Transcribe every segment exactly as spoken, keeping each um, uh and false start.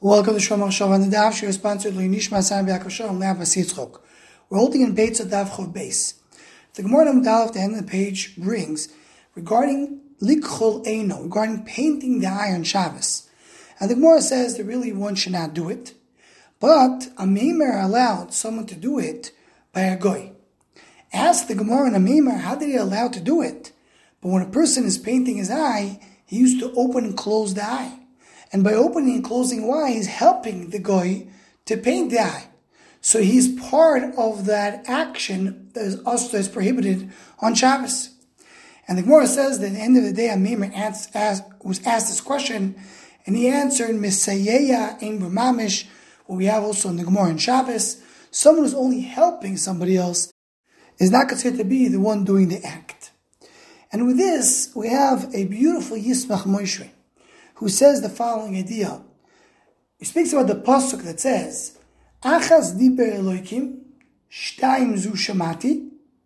Welcome to Shomar Shav and the Daf. She is sponsored by Nishma San B'Yaakov Shalom Le'av Vasitzchok. We're holding in Beitz of Daf Chov Beis. The Gemara Amud Aleph at the end of the page brings regarding Likchol Eino, regarding painting the eye on Shabbos. And the Gemara says that really one should not do it, but a Meimer allowed someone to do it by a Goy. Ask the Gemara and a Meimer, how did he allow to do it? But when a person is painting his eye, he used to open and close the eye. And by opening and closing the eye, he's helping the Goy to paint the eye. So he's part of that action that is also is prohibited on Shabbos. And the Gemara says that at the end of the day, a Meimer was asked this question, and he answered, Mesayeya ein b'mamish, what we have also in the Gemara on Shabbos. Someone who's only helping somebody else is not considered to be the one doing the act. And with this, we have a beautiful Yismach Moshe, who says the following idea. He speaks about the pasuk that says, Achas diber Elokim, shtayim zu shamati,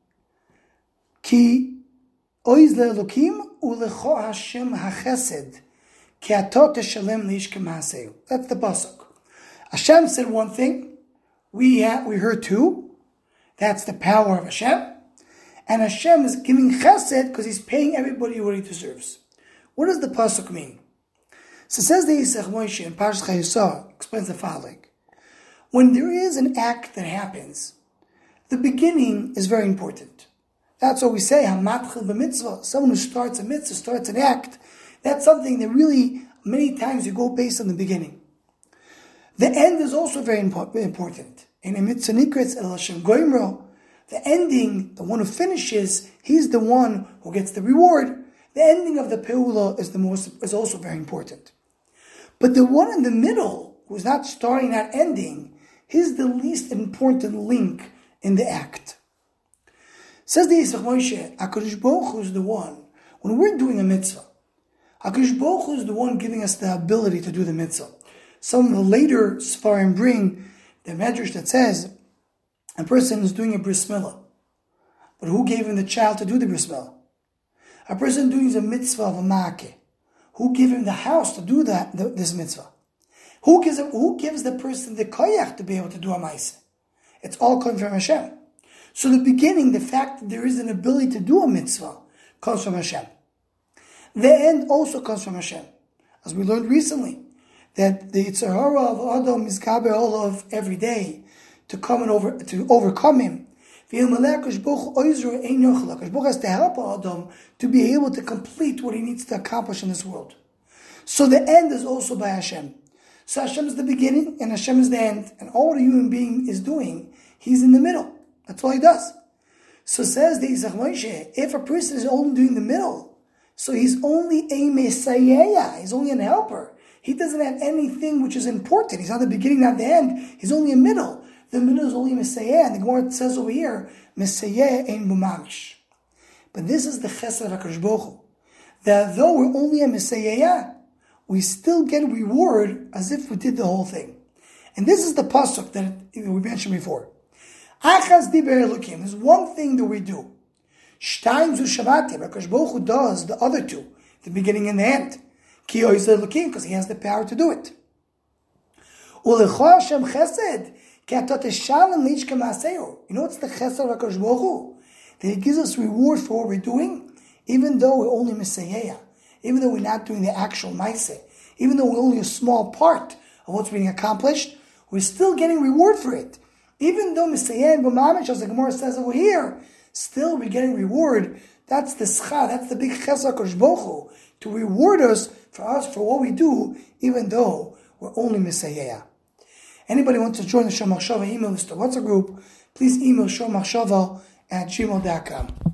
ki oiz le'Elokim ulecho Hashem hachesed, ki ato teshalem leish k'maaseu. That's the pasuk. Hashem said one thing, we ha- we heard two. That's the power of Hashem. And Hashem is giving chesed because He's paying everybody what He deserves. What does the pasuk mean? So says the Yisach Moshe in Parshas Chayesah, explains the following. When there is an act that happens, the beginning is very important. That's what we say, Hamatchil b'mitzvah. Someone who starts a mitzvah, starts an act, that's something that really, many times you go based on the beginning. The end is also very important. In a mitzvah nikretz el Hashem goimro, the ending, the one who finishes, he's the one who gets the reward. The ending of the peula is the most is also very important. But the one in the middle, who's not starting, not ending, he's the least important link in the act. Says the Yisach Moshe, HaKadosh Baruch Hu is the one, when we're doing a mitzvah, HaKadosh Baruch Hu is the one giving us the ability to do the mitzvah. Some of the later Sfarim bring the medrash that says, a person is doing a bris milah, but who gave him the child to do the bris milah? A person doing the mitzvah of a ma'akeh, who gave him the house to do that this mitzvah? Who gives who gives the person the koyach to be able to do a ma'aseh? It's all coming from Hashem. So the beginning, the fact that there is an ability to do a mitzvah, comes from Hashem. The end also comes from Hashem, as we learned recently, that the Yetzer Hara of Adam is gaber all of every day to come and over to overcome him. HaKadosh Baruch Hu has to help Adam to be able to complete what he needs to accomplish in this world. So the end is also by Hashem. So Hashem is the beginning and Hashem is the end. And all the human being is doing, he's in the middle. That's all he does. So says the Yisach Moshe, if a person is only doing the middle, so he's only a Mesayeya, he's only an helper. He doesn't have anything which is important. He's not the beginning, not the end. He's only a middle. The middle is only Mesayeh, and the Gemara says over here, Mesayeh ein b'mamish. But this is the chesed of HaKadosh Baruch Hu, that though we're only a Mesayeh, we still get reward as if we did the whole thing. And this is the pasuk that we mentioned before. Achas diber Elokim. There's one thing that we do. Shtayim zu shavati. HaKadosh Baruch Hu does the other two, the beginning and the end. Ki oiz Elokim, because He has the power to do it. Ulecho Hashem chesed. You know what's the chesed of HaKadosh Baruch Hu? That He gives us reward for what we're doing, even though we're only Mesayeya, even though we're not doing the actual Maaseh, even though we're only a small part of what's being accomplished, we're still getting reward for it. Even though Mesayeya and B'mamish, as the Gemara says over here, still we're getting reward. That's the schar, that's the big chesed of HaKadosh Baruch Hu, to reward us for us for what we do, even though we're only Mesayeya. Anybody wants to join the Shomar Shava email list or WhatsApp group, please email shomachshava at gmail dot com.